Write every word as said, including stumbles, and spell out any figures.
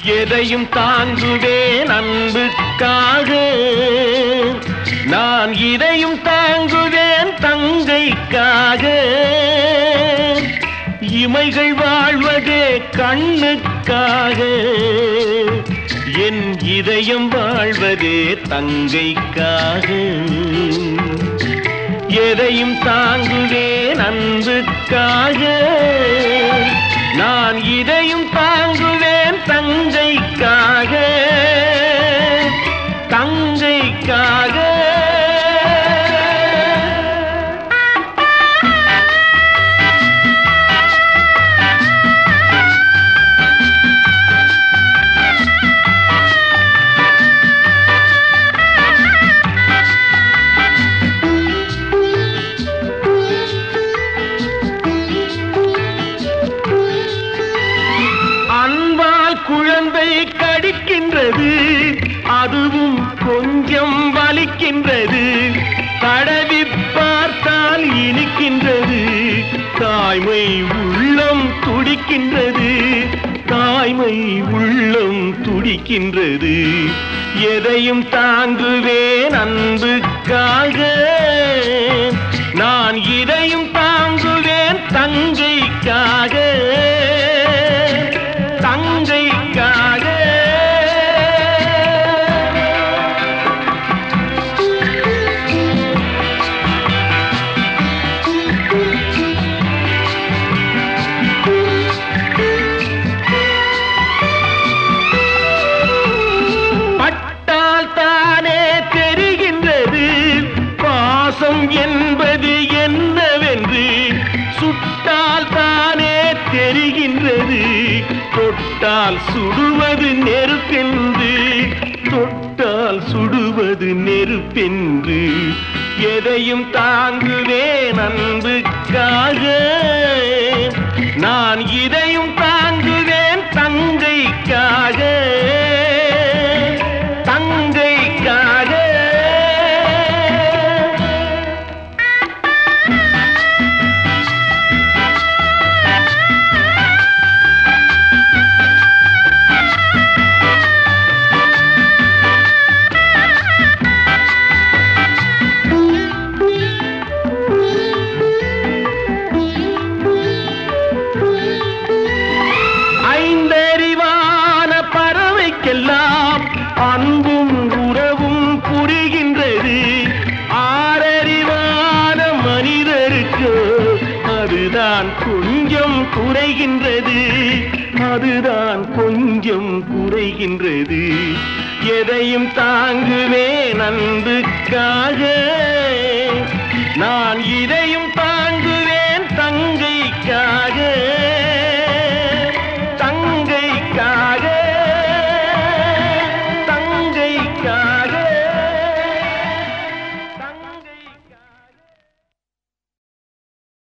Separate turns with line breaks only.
எதையும் தாங்குவேன் அன்புக்காக, நான் இதையும் தாங்குவேன் தங்கைக்காக. இமைகள் வாழ்வதே கண்ணுக்காக, என் இதயம் வாழ்வதே தங்கைக்காக. எதையும் தாங்குவேன் அன்புக்காக, நான் இதையும் தாங்குவேன் தங்கைக்காக, தங்கைக்காக. குழந்தை கடிக்கின்றது, அதுவும் கொஞ்சம் வலிக்கின்றது. தடவி பார்த்தால் இனிக்கின்றது, தாய்மை உள்ளம் துடிக்கின்றது, தாய்மை உள்ளம் துடிக்கின்றது. எதையும் தாங்குவேன் அன்புக்காக, நான் இதையும் தாங்குவேன் தங்கைக்காக, தங்கைக்காக. பட்டால் தானே தெரிகின்றது பாசம் என்பது என்னவென்று, சுட்டால் தானே தெரிகின்றது தொட்டால் சுடுவது நெருப்பென்று, தொட்டால் சுடுவது நெருப்பென்று. எதையும் தாங்குவேன் அன்புக்காக, நான் இதையும் தாங்குவேன் தங்கைக்காக, தங்கைக்காக. அன்பும் உறவும் புரிகின்றது, ஆறறிவான மனிதருக்கு அதுதான் கொஞ்சம் குறைகின்றது, அதுதான் கொஞ்சம் குறைகின்றது. எதையும் தாங்குவேன் அன்புக்காக, நான் இதையும் தாங்குவேன் தங்கைக்காக, தங்கைக்காக, தங்கைக்காக.